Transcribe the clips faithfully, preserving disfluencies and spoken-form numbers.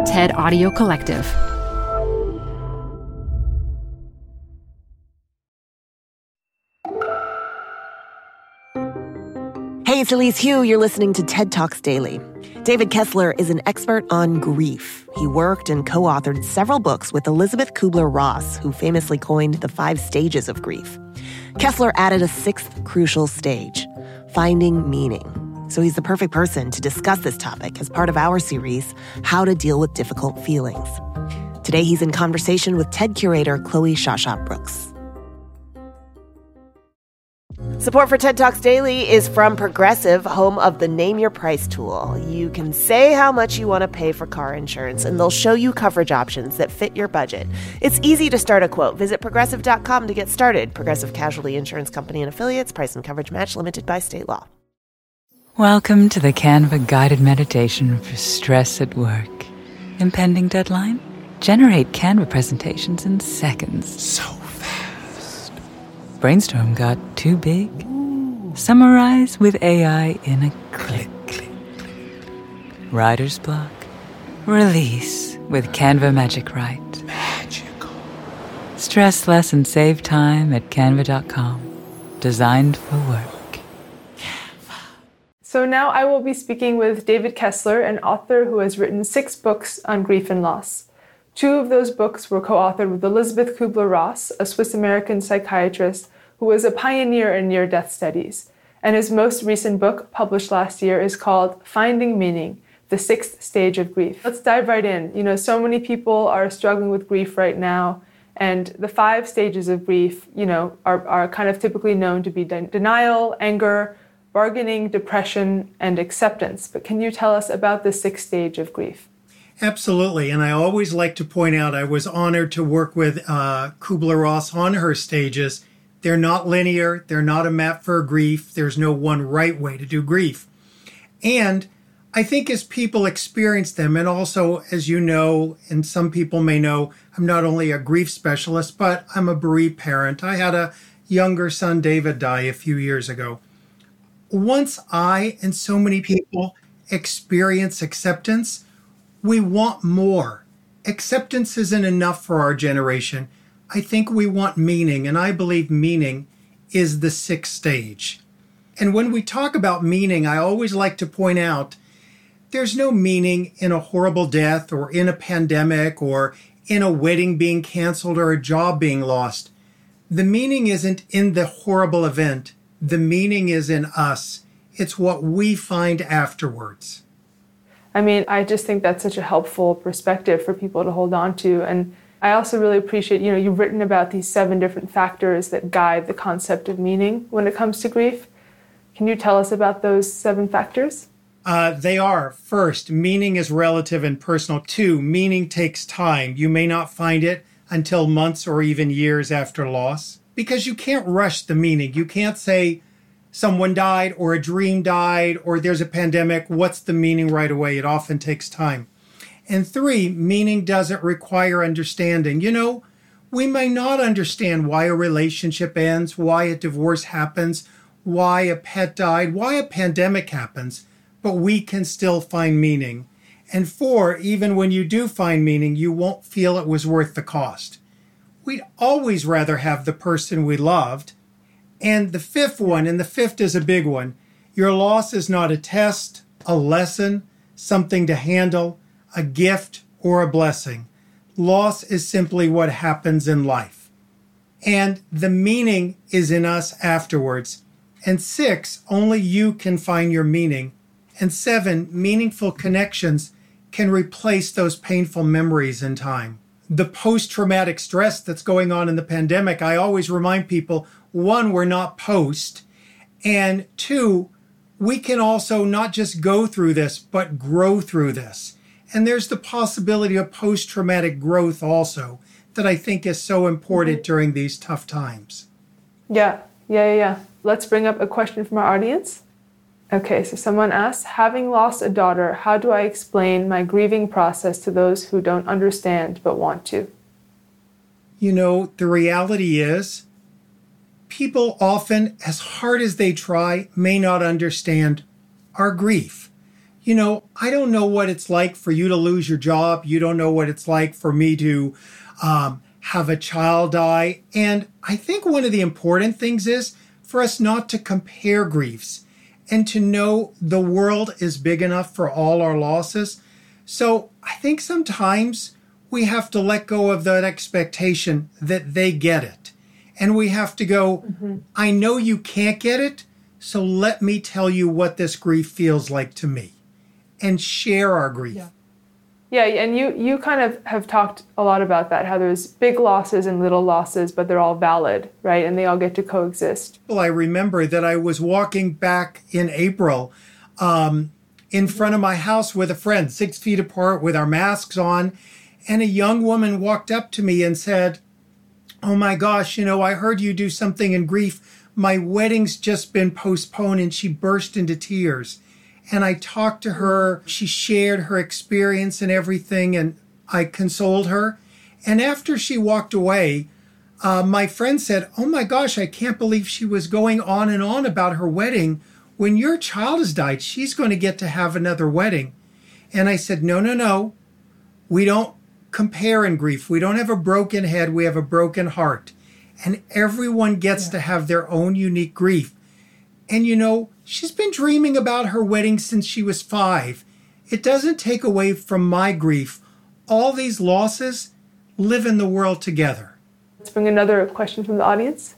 TED Audio Collective. Hey, it's Elise Hu. You're listening to TED Talks Daily. David Kessler is an expert on grief. He worked and co-authored several books with Elizabeth Kubler-Ross, who famously coined the five stages of grief. Kessler added a sixth crucial stage, finding meaning. So he's the perfect person to discuss this topic as part of our series, How to Deal with Difficult Feelings. Today, he's in conversation with TED curator Chloe Shawshop Brooks. Support for TED Talks Daily is from Progressive, home of the Name Your Price tool. You can say how much you want to pay for car insurance, and they'll show you coverage options that fit your budget. It's easy to start a quote. Visit progressive dot com to get started. Progressive Casualty Insurance Company and Affiliates. Price and coverage match limited by state law. Welcome to the Canva guided meditation for stress at work. Impending deadline? Generate Canva presentations in seconds. So fast. Brainstorm got too big? Ooh. Summarize with A I in a click. click, click. Writer's block? Release with Canva Magic Write. Magical. Stress less and save time at canva dot com. Designed for work. So now I will be speaking with David Kessler, an author who has written six books on grief and loss. Two of those books were co-authored with Elizabeth Kubler-Ross, a Swiss-American psychiatrist who was a pioneer in near-death studies. And his most recent book, published last year, is called Finding Meaning, The Sixth Stage of Grief. Let's dive right in. You know, so many people are struggling with grief right now, and the five stages of grief, you know, are, are kind of typically known to be de- denial, anger, bargaining, depression, and acceptance. But can you tell us about the sixth stage of grief? Absolutely. And I always like to point out I was honored to work with uh, Kubler-Ross on her stages. They're not linear. They're not a map for grief. There's no one right way to do grief. And I think as people experience them, and also, as you know, and some people may know, I'm not only a grief specialist, but I'm a bereaved parent. I had a younger son, David, die a few years ago. Once I and so many people experience acceptance, we want more. Acceptance isn't enough for our generation. I think we want meaning, and I believe meaning is the sixth stage. And when we talk about meaning, I always like to point out there's no meaning in a horrible death or in a pandemic or in a wedding being canceled or a job being lost. The meaning isn't in the horrible event. The meaning is in us. It's what we find afterwards. I mean, I just think that's such a helpful perspective for people to hold on to. And I also really appreciate, you know, you've written about these seven different factors that guide the concept of meaning when it comes to grief. Can you tell us about those seven factors? Uh, they are. First, meaning is relative and personal. Two, meaning takes time. You may not find it until months or even years after loss, because you can't rush the meaning. You can't say someone died or a dream died or there's a pandemic. What's the meaning right away? It often takes time. And three, meaning doesn't require understanding. You know, we may not understand why a relationship ends, why a divorce happens, why a pet died, why a pandemic happens, but we can still find meaning. And four, even when you do find meaning, you won't feel it was worth the cost. We'd always rather have the person we loved. And the fifth one, and the fifth is a big one, your loss is not a test, a lesson, something to handle, a gift, or a blessing. Loss is simply what happens in life. And the meaning is in us afterwards. And six, only you can find your meaning. And seven, meaningful connections can replace those painful memories in time. The post-traumatic stress that's going on in the pandemic, I always remind people, one, we're not post, and two, we can also not just go through this, but grow through this. And there's the possibility of post-traumatic growth also that I think is so important mm-hmm. during these tough times. Yeah, yeah, yeah, yeah. Let's bring up a question from our audience. Okay, so someone asks, having lost a daughter, how do I explain my grieving process to those who don't understand but want to? You know, the reality is, people often, as hard as they try, may not understand our grief. You know, I don't know what it's like for you to lose your job. You don't know what it's like for me to um, have a child die. And I think one of the important things is for us not to compare griefs and to know the world is big enough for all our losses. So I think sometimes we have to let go of that expectation that they get it. And we have to go, mm-hmm. I know you can't get it, so let me tell you what this grief feels like to me. And share our grief. Yeah. yeah, and you you kind of have talked a lot about that, how there's big losses and little losses, but they're all valid, right? And they all get to coexist. Well, I remember that I was walking back in April um, in front of my house with a friend, six feet apart with our masks on, and a young woman walked up to me and said, oh my gosh, you know, I heard you do something in grief. My wedding's just been postponed, and she burst into tears. And I talked to her, she shared her experience and everything, and I consoled her. And after she walked away, uh, my friend said, oh my gosh, I can't believe she was going on and on about her wedding. When your child has died, she's going to get to have another wedding. And I said, no, no, no. We don't compare in grief. We don't have a broken head. We have a broken heart. And everyone gets yeah. to have their own unique grief. And you know, she's been dreaming about her wedding since she was five. It doesn't take away from my grief. All these losses live in the world together. Let's bring another question from the audience.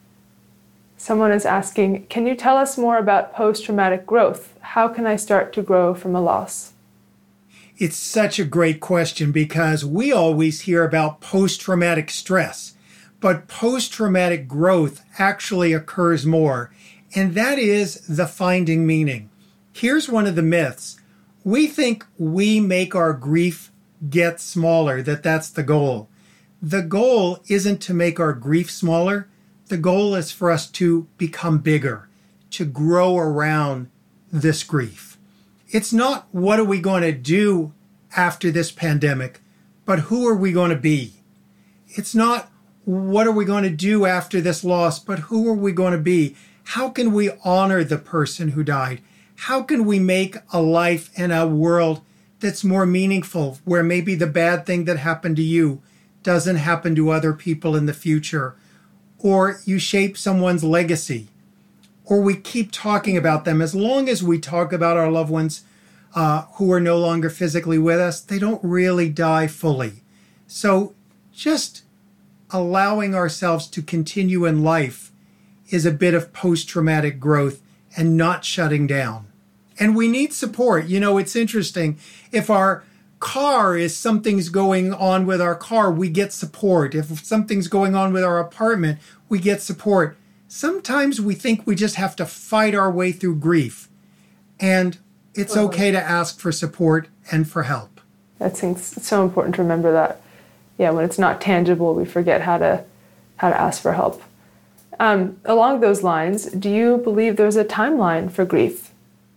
Someone is asking, can you tell us more about post-traumatic growth? How can I start to grow from a loss? It's such a great question because we always hear about post-traumatic stress, but post-traumatic growth actually occurs more. And that is the finding meaning. Here's one of the myths. We think we make our grief get smaller, that that's the goal. The goal isn't to make our grief smaller. The goal is for us to become bigger, to grow around this grief. It's not what are we going to do after this pandemic, but who are we going to be? It's not what are we going to do after this loss, but who are we going to be? How can we honor the person who died? How can we make a life and a world that's more meaningful, where maybe the bad thing that happened to you doesn't happen to other people in the future? Or you shape someone's legacy, or we keep talking about them. As long as we talk about our loved ones uh, who are no longer physically with us, they don't really die fully. So just allowing ourselves to continue in life is a bit of post-traumatic growth and not shutting down. And we need support. You know, it's interesting. If our car is something's going on with our car, we get support. If something's going on with our apartment, we get support. Sometimes we think we just have to fight our way through grief. And it's okay to ask for support and for help. That's so important to remember that. Yeah, when it's not tangible, we forget how to how to ask for help. Um, along those lines, do you believe there's a timeline for grief?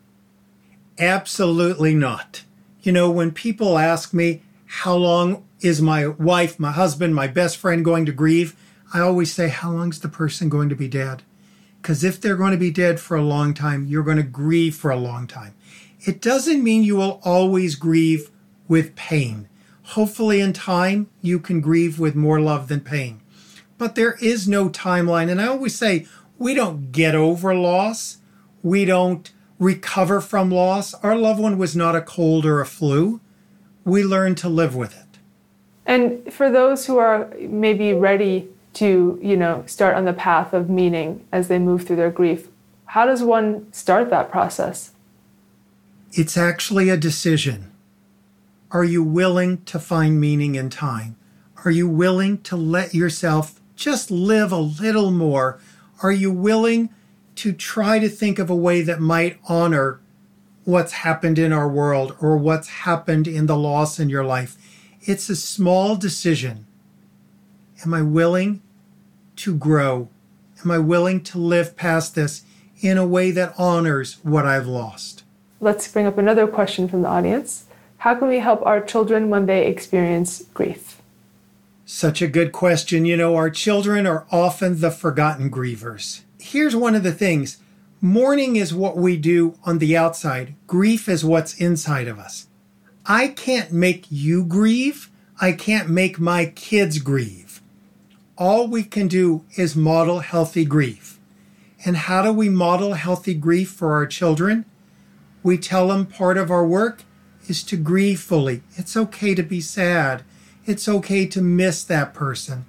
Absolutely not. You know, when people ask me, how long is my wife, my husband, my best friend going to grieve? I always say, how long is the person going to be dead? Because if they're going to be dead for a long time, you're going to grieve for a long time. It doesn't mean you will always grieve with pain. Hopefully in time, you can grieve with more love than pain. But there is no timeline. And I always say, we don't get over loss. We don't recover from loss. Our loved one was not a cold or a flu. We learn to live with it. And for those who are maybe ready to, you know, start on the path of meaning as they move through their grief, how does one start that process? It's actually a decision. Are you willing to find meaning in time? Are you willing to let yourself just live a little more? Are you willing to try to think of a way that might honor what's happened in our world or what's happened in the loss in your life? It's a small decision. Am I willing to grow? Am I willing to live past this in a way that honors what I've lost? Let's bring up another question from the audience. How can we help our children when they experience grief? Such a good question. You know, our children are often the forgotten grievers. Here's one of the things. Mourning is what we do on the outside. Grief is what's inside of us. I can't make you grieve. I can't make my kids grieve. All we can do is model healthy grief. And how do we model healthy grief for our children? We tell them part of our work is to grieve fully. It's okay to be sad. It's okay to miss that person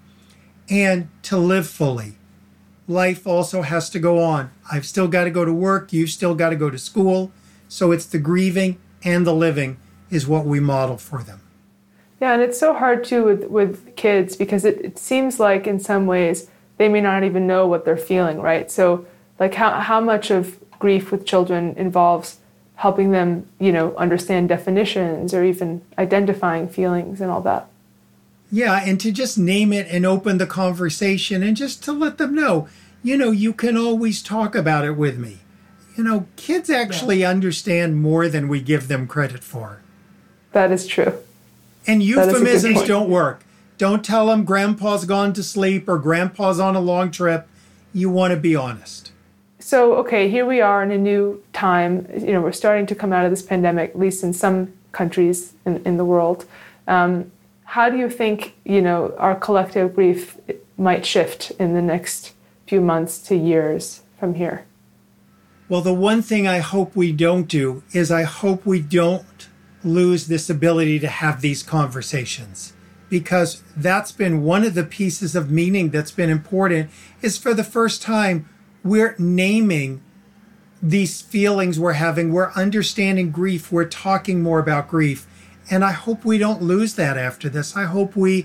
and to live fully. Life also has to go on. I've still got to go to work. You've still got to go to school. So it's the grieving and the living is what we model for them. Yeah, and it's so hard too with, with kids because it, it seems like in some ways they may not even know what they're feeling, right? So like how, how much of grief with children involves helping them, you know, understand definitions or even identifying feelings and all that. Yeah, and to just name it and open the conversation and just to let them know, you know, you can always talk about it with me. You know, kids actually yeah. understand more than we give them credit for. That is true. And euphemisms don't work. Don't tell them grandpa's gone to sleep or grandpa's on a long trip. You want to be honest. So, okay, here we are in a new time. You know, we're starting to come out of this pandemic, at least in some countries in, in the world. Um, how do you think, you know, our collective grief might shift in the next few months to years from here? Well, the one thing I hope we don't do is I hope we don't lose this ability to have these conversations, because that's been one of the pieces of meaning that's been important is for the first time we're naming these feelings we're having. We're understanding grief. We're talking more about grief. And I hope we don't lose that after this. I hope we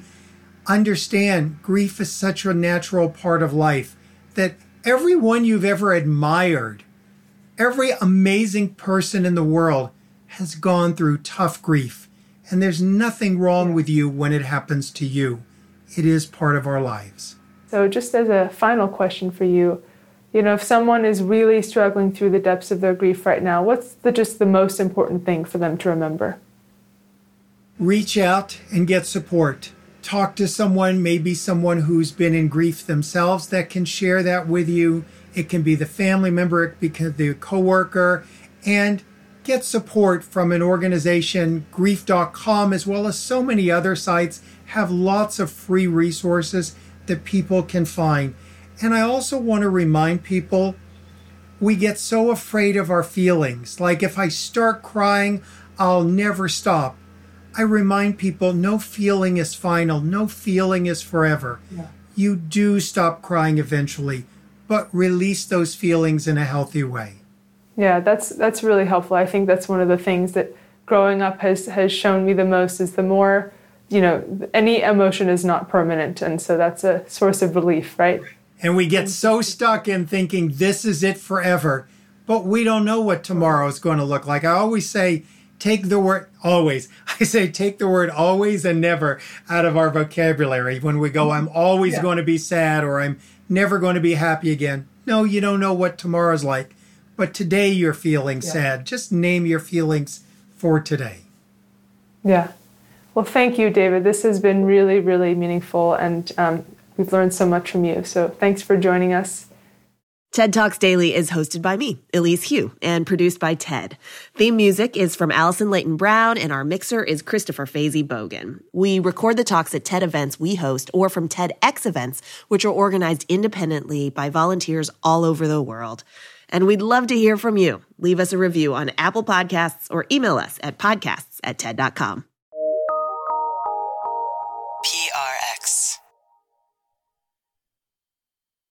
understand grief is such a natural part of life that everyone you've ever admired, every amazing person in the world has gone through tough grief. And there's nothing wrong with you when it happens to you. It is part of our lives. So just as a final question for you, you know, if someone is really struggling through the depths of their grief right now, what's the just the most important thing for them to remember? Reach out and get support. Talk to someone, maybe someone who's been in grief themselves that can share that with you. It can be the family member, it can be the coworker, and get support from an organization. Grief dot com, as well as so many other sites, have lots of free resources that people can find. And I also want to remind people, we get so afraid of our feelings. Like if I start crying, I'll never stop. I remind people, no feeling is final. No feeling is forever. Yeah. You do stop crying eventually, but release those feelings in a healthy way. Yeah, that's that's really helpful. I think that's one of the things that growing up has, has shown me the most is the more, you know, any emotion is not permanent. And so that's a source of relief, right? And we get so stuck in thinking this is it forever, but we don't know what tomorrow is going to look like. I always say, take the word always. I say take the word always and never out of our vocabulary when we go, I'm always yeah. going to be sad or I'm never going to be happy again. No, you don't know what tomorrow's like. But today you're feeling yeah. sad. Just name your feelings for today. Yeah. Well, thank you, David. This has been really, really meaningful, and um, we've learned so much from you. So thanks for joining us. TED Talks Daily is hosted by me, Elise Hu, and produced by TED. Theme music is from Allison Leighton Brown, and our mixer is Christopher Fazy Bogan. We record the talks at TED events we host or from TEDx events, which are organized independently by volunteers all over the world. And we'd love to hear from you. Leave us a review on Apple Podcasts or email us at podcasts at TED dot com. P R X.